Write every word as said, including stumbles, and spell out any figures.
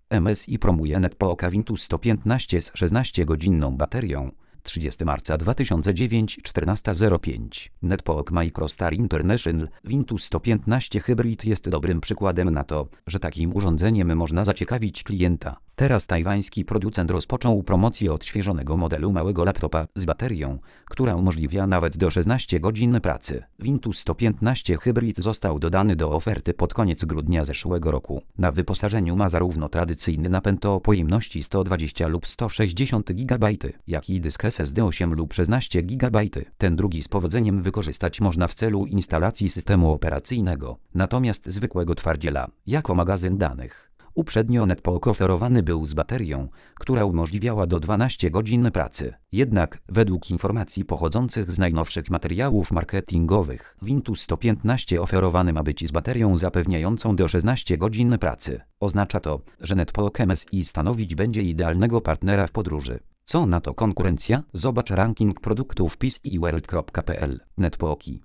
M S I promuje NetPoke Windows sto piętnaście z szesnastogodzinną baterią. trzydziestego marca dwa tysiące dziewięć, czternasta zero pięć. NetPoke MicroStar International Windows sto piętnaście Hybrid jest dobrym przykładem na to, że takim urządzeniem można zaciekawić klienta. Teraz tajwański producent rozpoczął promocję odświeżonego modelu małego laptopa z baterią, która umożliwia nawet do szesnastu godzin pracy. Windows sto piętnaście Hybrid został dodany do oferty pod koniec grudnia zeszłego roku. Na wyposażeniu ma zarówno tradycyjny napęd o pojemności sto dwadzieścia lub sto sześćdziesiąt gigabajtów, jak i dysk S S D osiem lub szesnaście gigabajtów. Ten drugi z powodzeniem wykorzystać można w celu instalacji systemu operacyjnego, natomiast zwykłego twardziela, jako magazyn danych. Uprzednio NetPoke oferowany był z baterią, która umożliwiała do dwunastu godzin pracy. Jednak, według informacji pochodzących z najnowszych materiałów marketingowych, Windows sto piętnaście oferowany ma być z baterią zapewniającą do szesnastu godzin pracy. Oznacza to, że NetPoke M S I stanowić będzie idealnego partnera w podróży. Co na to konkurencja? Zobacz ranking produktów P C world kropka p l. NetPoke.